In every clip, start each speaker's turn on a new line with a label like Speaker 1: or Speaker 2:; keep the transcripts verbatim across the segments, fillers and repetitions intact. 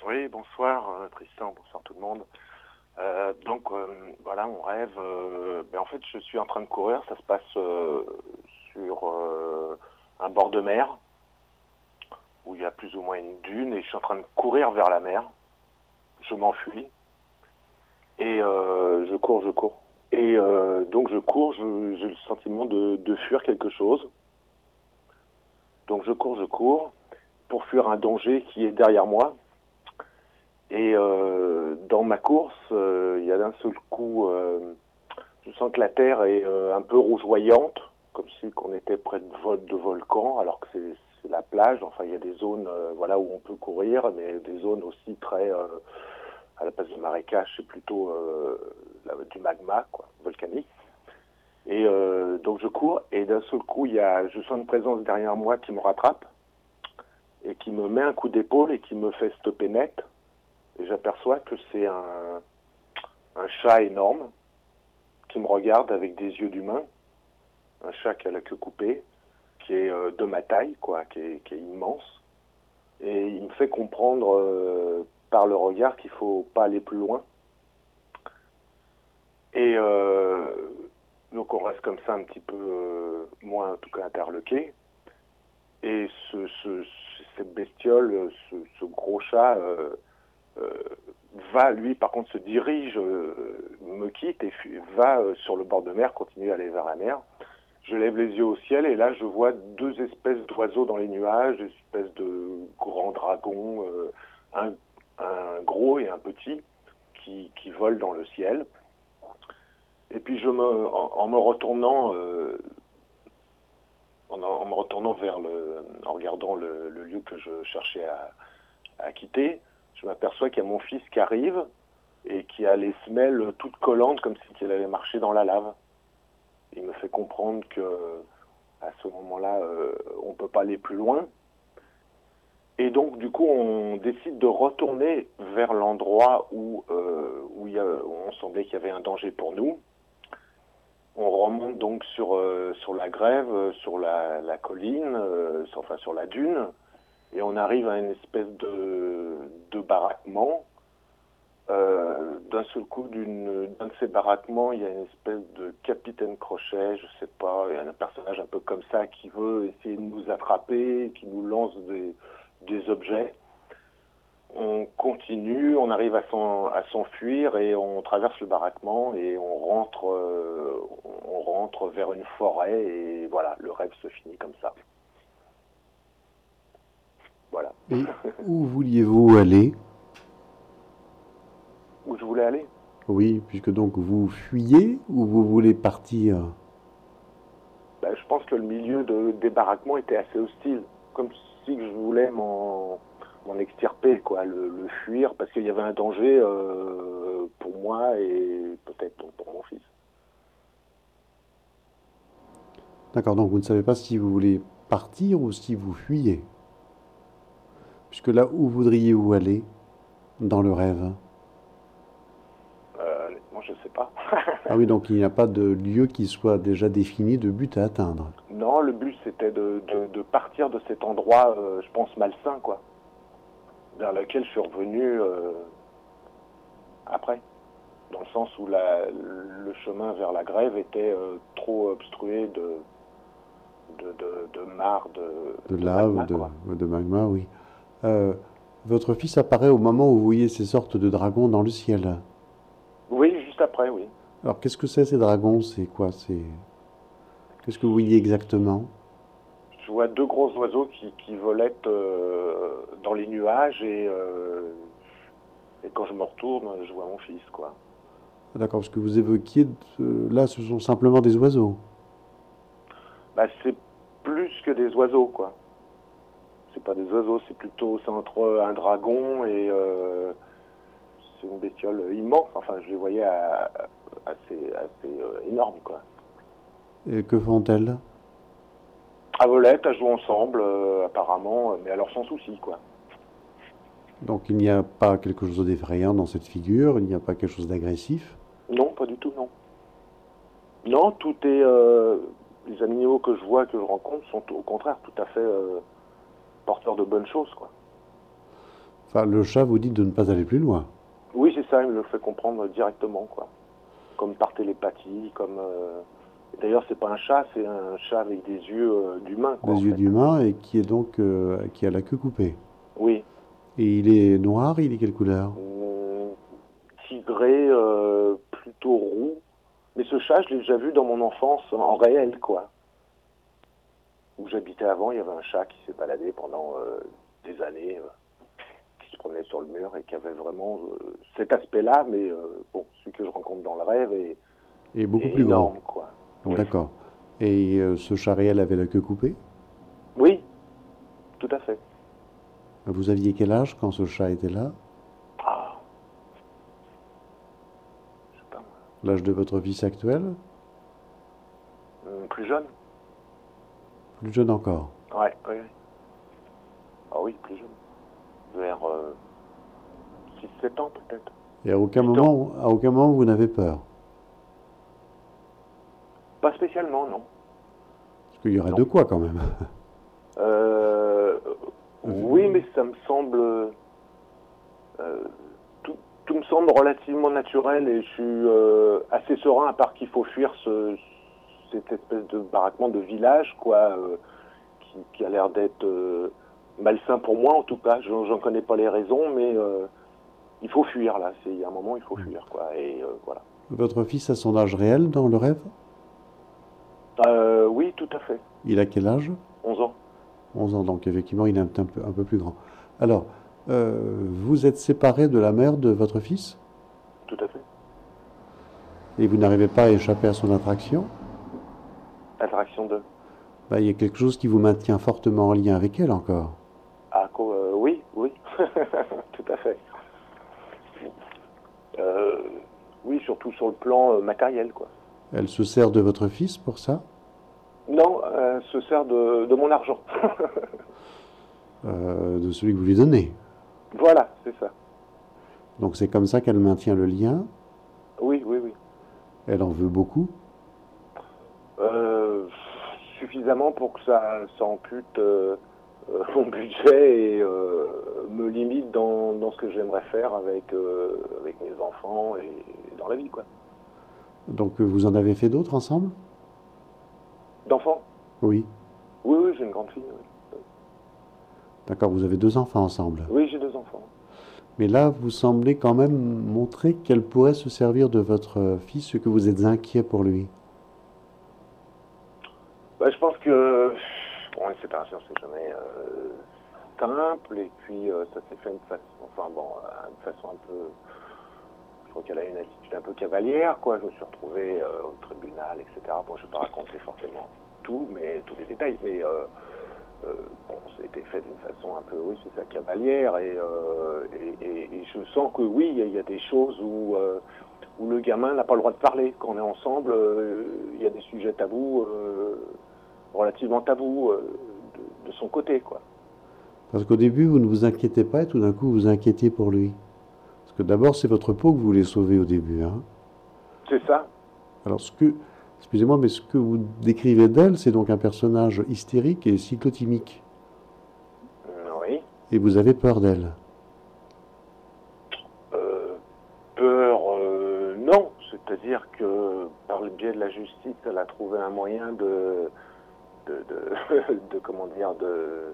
Speaker 1: Oui, bonsoir euh, Tristan, bonsoir tout le monde. Euh, donc euh, voilà, on rêve. Euh, ben, en fait, je suis en train de courir. Ça se passe euh, sur euh, un bord de mer où il y a plus ou moins une dune et je suis en train de courir vers la mer. Je m'enfuis et euh, je cours, je cours. Et euh, donc je cours, je- j'ai le sentiment de, de fuir quelque chose. Donc je cours, je cours pour fuir un danger qui est derrière moi. Et euh, dans ma course, euh, il y a d'un seul coup, euh, je sens que la terre est euh, un peu rougeoyante, comme si on était près de, vol de volcan, alors que c'est c'est la plage. Enfin, il y a des zones, euh, voilà, où on peut courir, mais des zones aussi très, euh, à la place de marécage, c'est plutôt euh, la- du magma, quoi, volcanique. Et euh, donc je cours, et d'un seul coup, il y a, je sens une présence derrière moi qui me rattrape et qui me met un coup d'épaule et qui me fait stopper net. Et j'aperçois que c'est un, un chat énorme qui me regarde avec des yeux d'humain, un chat qui a la queue coupée, qui est euh, de ma taille, quoi, qui est, qui est immense. Et il me fait comprendre euh, par le regard qu'il faut pas aller plus loin. Et euh, donc on reste comme ça un petit peu, euh, moi en tout cas interloqué. Et ce, ce, cette bestiole, ce, ce gros chat, euh, euh, va, lui, par contre, se dirige, euh, me quitte et va euh, sur le bord de mer, continue à aller vers la mer. Je lève les yeux au ciel et là, je vois deux espèces d'oiseaux dans les nuages, des espèces de grands dragons, euh, un, un gros et un petit, qui, qui volent dans le ciel. Et puis, je me, en, en me retournant, euh, en, en, me retournant vers le, en regardant le, le lieu que je cherchais à, à quitter, je m'aperçois qu'il y a mon fils qui arrive et qui a les semelles toutes collantes comme si il avait marché dans la lave. Il me fait comprendre que à ce moment-là, euh, on ne peut pas aller plus loin. Et donc, du coup, on décide de retourner vers l'endroit où, euh, où, il y a, où on semblait qu'il y avait un danger pour nous. On remonte donc sur, euh, sur la grève, sur la, la colline, euh, sur, enfin sur la dune, et on arrive à une espèce de, de baraquement. Euh, d'un seul coup, d'une, d'un de ces baraquements, il y a une espèce de capitaine Crochet, je sais pas, il y a un personnage un peu comme ça qui veut essayer de nous attraper, qui nous lance des, des objets. On continue, on arrive à, s'en, à s'enfuir et on traverse le baraquement et on rentre, euh, on rentre vers une forêt et voilà, le rêve se finit comme ça. Voilà.
Speaker 2: Et où vouliez-vous aller?
Speaker 1: Où je voulais aller?
Speaker 2: Oui, puisque donc vous fuyez ou vous voulez partir?
Speaker 1: Ben, je pense que le milieu de débarquement était assez hostile, comme si je voulais m'en, m'en extirper, quoi, le, le fuir, parce qu'il y avait un danger euh, pour moi et peut-être donc pour mon fils.
Speaker 2: D'accord, donc vous ne savez pas si vous voulez partir ou si vous fuyez. Puisque là, où voudriez-vous aller dans le rêve?
Speaker 1: Euh, honnêtement, je sais pas.
Speaker 2: Ah oui, donc il n'y a pas de lieu qui soit déjà défini de but à atteindre.
Speaker 1: Non, le but c'était de, de, de partir de cet endroit, euh, je pense malsain, quoi, vers lequel je suis revenu euh, après, dans le sens où la, le chemin vers la grève était euh, trop obstrué de de, de, de marre, de,
Speaker 2: De
Speaker 1: de
Speaker 2: lave,
Speaker 1: magma,
Speaker 2: de,
Speaker 1: quoi.
Speaker 2: de magma, oui. Euh, Votre fils apparaît au moment où vous voyez ces sortes de dragons dans le ciel.
Speaker 1: Oui, juste après, oui.
Speaker 2: Alors qu'est-ce que c'est ces dragons? C'est quoi? C'est Qu'est-ce que vous voyez exactement?
Speaker 1: Je vois deux gros oiseaux qui, qui volettent euh, dans les nuages et, euh, et quand je me retourne, je vois mon fils, quoi.
Speaker 2: Ah, d'accord, parce que vous évoquiez, euh, là, ce sont simplement des oiseaux.
Speaker 1: Bah, c'est plus que des oiseaux, quoi. C'est pas des oiseaux, c'est plutôt, c'est entre un dragon et euh, c'est une bestiole immense. Enfin, je les voyais à- à- assez, assez euh, énormes, quoi.
Speaker 2: Et que font-elles?
Speaker 1: À volette, elles jouent ensemble, euh, apparemment, mais alors sans souci, quoi.
Speaker 2: Donc il n'y a pas quelque chose d'effrayant dans cette figure, il n'y a pas quelque chose d'agressif.
Speaker 1: Non, pas du tout, non. Non, tout est. Euh, les animaux que je vois, que je rencontre, sont au contraire tout à fait euh, porteurs de bonnes choses, quoi.
Speaker 2: Enfin, le chat vous dit de ne pas aller plus loin.
Speaker 1: Oui, c'est ça, il me le fait comprendre directement, quoi. Comme par télépathie, comme... euh, D'ailleurs, c'est pas un chat, c'est un chat avec des yeux euh, d'humain, quoi, en
Speaker 2: Des yeux
Speaker 1: fait.
Speaker 2: d'humain et qui est donc euh, qui a la queue coupée.
Speaker 1: Oui.
Speaker 2: Et il est noir, il est quelle couleur?
Speaker 1: Hum, Tigré, euh, plutôt roux. Mais ce chat, je l'ai déjà vu dans mon enfance, en réel, quoi. Où j'habitais avant, il y avait un chat qui s'est baladé pendant euh, des années, euh, qui se promenait sur le mur et qui avait vraiment euh, cet aspect-là, mais euh, bon, celui que je rencontre dans le rêve est,
Speaker 2: Et beaucoup
Speaker 1: est
Speaker 2: plus gros.
Speaker 1: énorme, quoi. Oui.
Speaker 2: D'accord. Et euh, ce chat réel avait la queue coupée?
Speaker 1: Oui, tout à fait.
Speaker 2: Vous aviez quel âge quand ce chat était là?
Speaker 1: Ah, je sais pas moi.
Speaker 2: L'âge de votre fils actuel?
Speaker 1: Hum, Plus jeune?
Speaker 2: Plus jeune encore.
Speaker 1: Ouais, oui, oui. Ah oui, plus jeune. Vers euh, six sept ans peut-être.
Speaker 2: Et à aucun
Speaker 1: huit ans.
Speaker 2: moment, à aucun moment vous n'avez peur.
Speaker 1: Pas spécialement, non.
Speaker 2: Parce qu'il y aurait de
Speaker 1: Non.
Speaker 2: quoi quand même.
Speaker 1: Euh, oui, mais
Speaker 2: Vu-
Speaker 1: ça me semble... euh, tout, tout me semble relativement naturel et je suis euh, assez serein, à part qu'il faut fuir ce, cette espèce de baraquement de village, quoi, euh, qui, qui a l'air d'être euh, malsain pour moi en tout cas. J'en j'en connais pas les raisons, mais euh, il faut fuir là. C'est il y a un moment il faut fuir, quoi. Et euh, voilà.
Speaker 2: Votre fils a son âge réel dans le rêve?
Speaker 1: Euh, oui, tout à fait.
Speaker 2: Il a quel âge?
Speaker 1: onze ans,
Speaker 2: Onze ans, donc effectivement il est un, un peu, un peu plus grand. Alors, euh, vous êtes séparé de la mère de votre fils
Speaker 1: tout à fait.
Speaker 2: et vous n'arrivez pas à échapper à son attraction?
Speaker 1: Attraction de.
Speaker 2: Bah, il y a quelque chose qui vous maintient fortement en lien avec elle encore.
Speaker 1: Ah, co- euh, oui, oui, tout à fait. Euh, oui, surtout sur le plan euh, matériel, quoi.
Speaker 2: Elle se sert de votre fils pour ça?
Speaker 1: Non, euh, se sert de, de mon argent.
Speaker 2: Euh, de celui que vous lui donnez.
Speaker 1: Voilà, c'est ça.
Speaker 2: Donc c'est comme ça qu'elle maintient le lien.
Speaker 1: Oui, oui, oui.
Speaker 2: Elle en veut beaucoup.
Speaker 1: Euh, Suffisamment pour que ça, ça ampute euh, euh, mon budget et euh, me limite dans, dans ce que j'aimerais faire avec, euh, avec mes enfants et dans la vie, quoi.
Speaker 2: Donc euh, vous en avez fait d'autres ensemble?
Speaker 1: D'enfants?
Speaker 2: Oui.
Speaker 1: Oui, oui, j'ai une grande fille. Oui,
Speaker 2: D'accord, vous avez deux enfants ensemble.
Speaker 1: oui j'ai deux enfants.
Speaker 2: Mais là, vous semblez quand même montrer qu'elle pourrait se servir de votre fils, que vous êtes inquiet pour lui.
Speaker 1: Bah, je pense que bon, une séparation, c'est jamais euh, simple. Et puis, euh, ça s'est fait d'une façon, enfin bon, euh, d'une façon un peu. Je crois qu'elle a une attitude un peu cavalière, quoi. Je me suis retrouvé euh, au tribunal, et cetera. Bon, je ne vais pas raconter forcément tout, mais tous les détails. Mais euh, euh, bon, ça a été fait d'une façon un peu, oui, c'est ça, cavalière. Et, euh, et, et, et je sens que oui, il y, y a des choses où. Euh, où le gamin n'a pas le droit de parler. Quand on est ensemble, euh, il y a des sujets tabous, euh, relativement tabous, euh, de, de son côté, quoi.
Speaker 2: Parce qu'au début, vous ne vous inquiétez pas et tout d'un coup, vous vous inquiétez pour lui. Parce que d'abord, c'est votre peau que vous voulez sauver au début, hein.
Speaker 1: C'est ça.
Speaker 2: Alors, ce que, excusez-moi, mais ce que vous décrivez d'elle, c'est donc un personnage hystérique et cyclotimique.
Speaker 1: Oui.
Speaker 2: Et vous avez peur d'elle.
Speaker 1: Euh, Peur, euh, non. C'est-à-dire que par le biais de la justice, elle a trouvé un moyen de, de, de, de comment dire, de,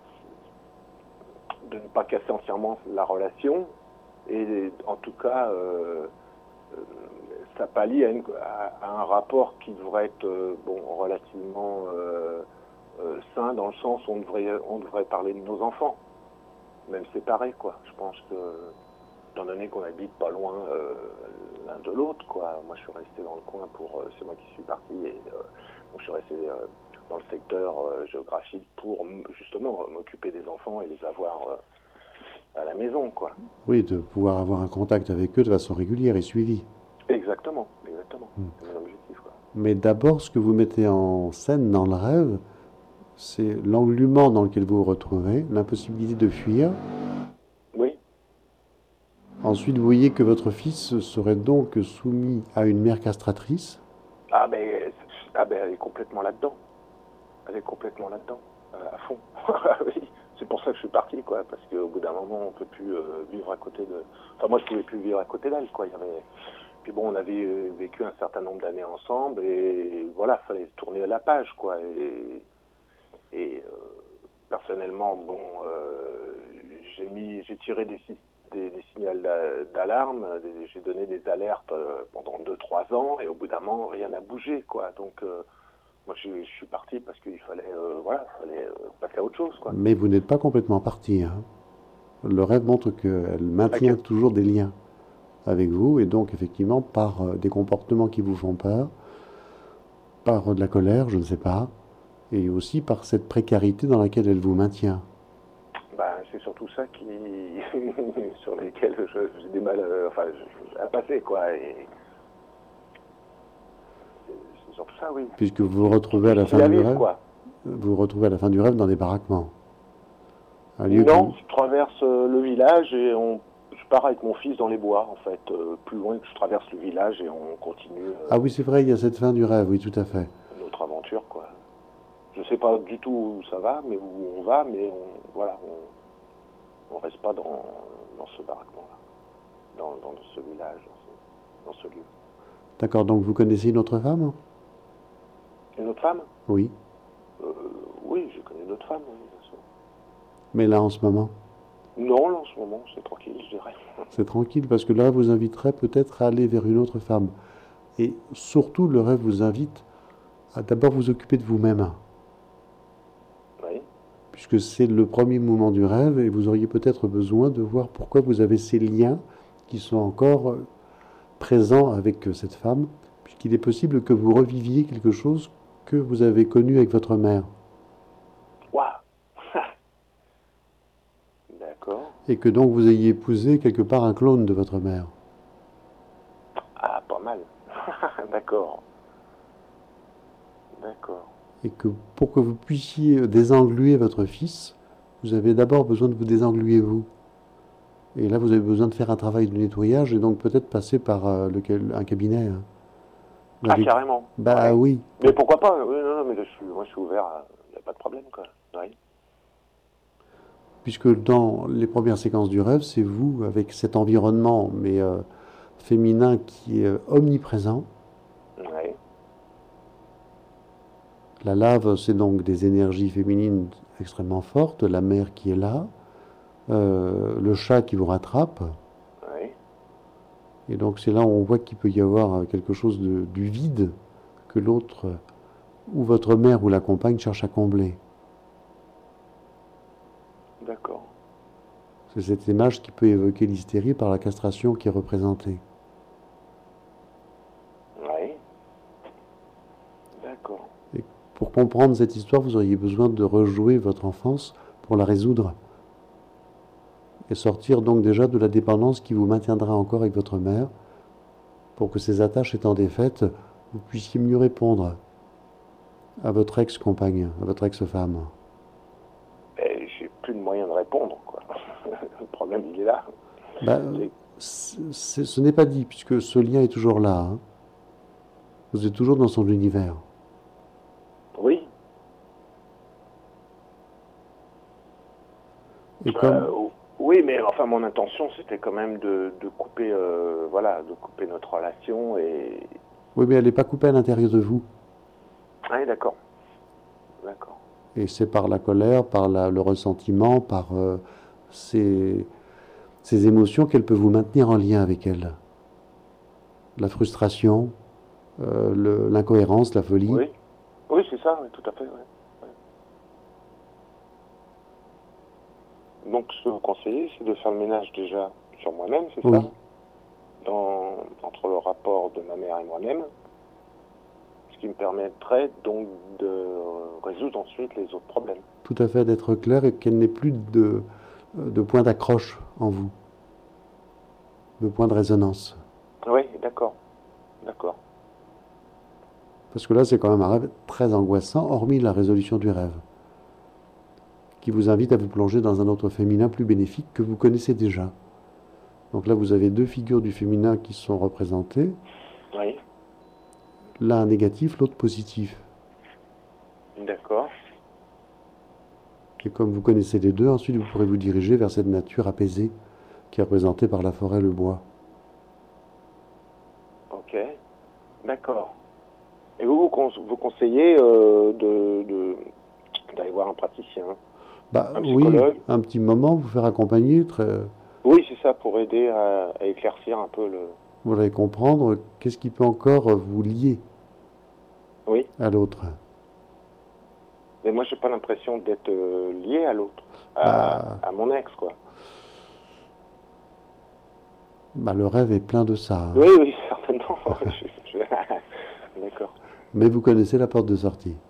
Speaker 1: de ne pas casser entièrement la relation. Et en tout cas, euh, euh, ça pallie à, une- à- à un rapport qui devrait être euh, bon, relativement euh, euh, sain, dans le sens où on devrait, on devrait parler de nos enfants, même séparés, quoi. Je pense que, étant donné qu'on habite pas loin euh, l'un de l'autre, quoi. Moi, je suis resté dans le coin pour, euh, c'est moi qui suis parti, et euh, donc je suis resté euh, dans le secteur euh, géographique pour m- justement m'occuper des enfants et les avoir euh, à la maison, quoi.
Speaker 2: Oui, de pouvoir avoir un contact avec eux de façon régulière et suivie.
Speaker 1: Exactement, exactement.
Speaker 2: Hmm.
Speaker 1: C'est mon objectif, quoi.
Speaker 2: Mais d'abord, ce que vous mettez en scène dans le rêve, c'est l'englument dans lequel vous vous retrouvez, l'impossibilité de fuir.
Speaker 1: Oui.
Speaker 2: Ensuite, vous voyez que votre fils serait donc soumis à une mère castratrice.
Speaker 1: Ah ben, ah ben, elle est complètement là-dedans. Elle est complètement là-dedans, euh, à fond. Oui. c'est pour ça que je suis parti, quoi, parce qu'au bout d'un moment, on peut plus euh, vivre à côté de... Enfin, moi, je pouvais plus vivre à côté d'elle, quoi. Il y avait... Puis bon, on avait euh, vécu un certain nombre d'années ensemble, et voilà, il fallait tourner la page, quoi. Et, et euh, personnellement, bon, euh, j'ai mis, j'ai tiré des, des, des signaux d'alarme, des- j'ai donné des alertes euh, pendant deux trois ans, et au bout d'un moment, rien n'a bougé, quoi. Donc, euh, moi, je, je suis parti parce qu'il fallait, euh, voilà, fallait euh, passer à autre chose, quoi.
Speaker 2: Mais vous n'êtes pas complètement parti, hein. Le rêve montre qu'elle
Speaker 1: Ok.
Speaker 2: maintient toujours des liens avec vous, et donc effectivement par euh, des comportements qui vous font peur, par euh, de la colère, je ne sais pas, et aussi par cette précarité dans laquelle elle vous maintient.
Speaker 1: Bah, c'est surtout ça qui, sur lesquels je- j'ai des mal, euh, enfin, je- à passer, quoi. Et c'est surtout ça, oui.
Speaker 2: Puisque vous vous
Speaker 1: Qui, qui
Speaker 2: retrouvez à la
Speaker 1: difficile
Speaker 2: fin
Speaker 1: à
Speaker 2: du
Speaker 1: vivre,
Speaker 2: rêve,
Speaker 1: quoi.
Speaker 2: vous vous retrouvez à la fin du rêve dans des baraquements. Un lieu que
Speaker 1: Non,
Speaker 2: vous...
Speaker 1: je traverse euh, le village et on, je pars avec mon fils dans les bois, en fait, euh, plus loin que je traverse le village et on continue
Speaker 2: Ah
Speaker 1: euh,
Speaker 2: oui, c'est vrai, il y a cette fin du rêve, oui, tout à fait.
Speaker 1: notre aventure, quoi. Je sais pas du tout où ça va, mais où on va, mais on, voilà, on, on reste pas dans, dans ce baraquement-là, dans, dans ce village, dans ce, dans ce lieu.
Speaker 2: D'accord, donc vous connaissez une autre femme?
Speaker 1: Une autre femme?
Speaker 2: Oui,
Speaker 1: Euh, oui, je connais d'autres femmes, oui, bien sûr.
Speaker 2: mais là en ce moment,
Speaker 1: Non, là, en ce moment, c'est tranquille, je dirais.
Speaker 2: c'est tranquille, parce que là vous inviterait peut-être à aller vers une autre femme. Et surtout, le rêve vous invite à d'abord vous occuper de vous-même,
Speaker 1: Oui,
Speaker 2: puisque c'est le premier moment du rêve, et vous auriez peut-être besoin de voir pourquoi vous avez ces liens qui sont encore euh, présents avec euh, cette femme, puisqu'il est possible que vous reviviez quelque chose que vous avez connu avec votre mère,
Speaker 1: waouh. D'accord.
Speaker 2: et que donc vous ayez épousé quelque part un clone de votre mère.
Speaker 1: Ah, pas mal. D'accord, d'accord.
Speaker 2: Et que pour que vous puissiez désengluer votre fils, vous avez d'abord besoin de vous désengluer vous. Et là, vous avez besoin de faire un travail de nettoyage et donc peut-être passer par euh, lequel, un cabinet, hein. Vous
Speaker 1: Ah,
Speaker 2: allez-
Speaker 1: carrément.
Speaker 2: Bah
Speaker 1: Ouais.
Speaker 2: oui,
Speaker 1: Mais pourquoi pas? Oui, non, non, mais là, je suis, moi, je suis ouvert. Il n'y a pas de problème, quoi. Oui.
Speaker 2: puisque dans les premières séquences du rêve, c'est vous avec cet environnement, mais euh, féminin qui est euh, omniprésent.
Speaker 1: Oui.
Speaker 2: La lave, c'est donc des énergies féminines extrêmement fortes, la mer qui est là, euh, le chat qui vous rattrape.
Speaker 1: Oui.
Speaker 2: Et donc c'est là où on voit qu'il peut y avoir euh, quelque chose de, du vide que l'autre, euh, ou votre mère ou la compagne, cherche à combler.
Speaker 1: D'accord.
Speaker 2: C'est cette image qui peut évoquer l'hystérie par la castration qui est représentée.
Speaker 1: Oui. D'accord.
Speaker 2: Et pour comprendre cette histoire, vous auriez besoin de rejouer votre enfance pour la résoudre. Et sortir donc déjà de la dépendance qui vous maintiendra encore avec votre mère, pour que ces attaches étant défaites, vous puissiez mieux répondre à votre ex-compagne, à votre ex-femme.
Speaker 1: Et j'ai plus de moyens de répondre, quoi. Le problème, il est là.
Speaker 2: Ben,
Speaker 1: C'est-
Speaker 2: c'est- c'est- ce n'est pas dit, puisque ce lien est toujours là, hein. Vous êtes toujours dans son univers.
Speaker 1: Oui.
Speaker 2: Et
Speaker 1: Euh,
Speaker 2: comme...
Speaker 1: oui, mais enfin, mon intention, c'était quand même de, de couper, euh, voilà, de couper notre relation et...
Speaker 2: Oui, mais elle n'est pas coupée à l'intérieur de vous.
Speaker 1: Ah, oui, d'accord. D'accord.
Speaker 2: Et c'est par la colère, par la- le ressentiment, par euh, ces, ces émotions qu'elle peut vous maintenir en lien avec elle. La frustration, euh, le- l'incohérence, la folie.
Speaker 1: Oui. Oui, c'est ça, oui, tout à fait, oui. Donc, ce que vous conseillez, c'est de faire le ménage déjà sur moi-même, c'est
Speaker 2: Oui,
Speaker 1: ça? Dans, entre le rapport de ma mère et moi-même, ce qui me permettrait donc de résoudre ensuite les autres problèmes.
Speaker 2: tout à fait, d'être clair et qu'elle n'ait plus de, de point d'accroche en vous, de point de résonance.
Speaker 1: Oui, d'accord, d'accord.
Speaker 2: Parce que là, c'est quand même un rêve très angoissant, hormis la résolution du rêve, qui vous invite à vous plonger dans un autre féminin plus bénéfique que vous connaissez déjà. Donc là, vous avez deux figures du féminin qui sont représentées,
Speaker 1: Oui,
Speaker 2: l'un négatif, l'autre positif.
Speaker 1: d'accord.
Speaker 2: Et comme vous connaissez les deux, ensuite vous pourrez vous diriger vers cette nature apaisée qui est représentée par la forêt, le bois.
Speaker 1: Ok, d'accord. Et vous, vous, cons vous conseillez euh, de, de, d'aller voir un praticien,
Speaker 2: Bah
Speaker 1: un
Speaker 2: oui,
Speaker 1: psychologue?
Speaker 2: un petit moment, vous faire accompagner, très,
Speaker 1: Oui, c'est ça, pour aider à, à éclaircir un peu le...
Speaker 2: vous allez comprendre qu'est-ce qui peut encore vous lier
Speaker 1: Oui,
Speaker 2: à l'autre.
Speaker 1: mais moi, j'ai pas l'impression d'être euh, lié à l'autre, à,
Speaker 2: Bah,
Speaker 1: à mon ex, quoi.
Speaker 2: bah, le rêve est plein de ça, hein.
Speaker 1: Oui, oui, certainement. Je- je- D'accord.
Speaker 2: Mais vous connaissez la porte de sortie.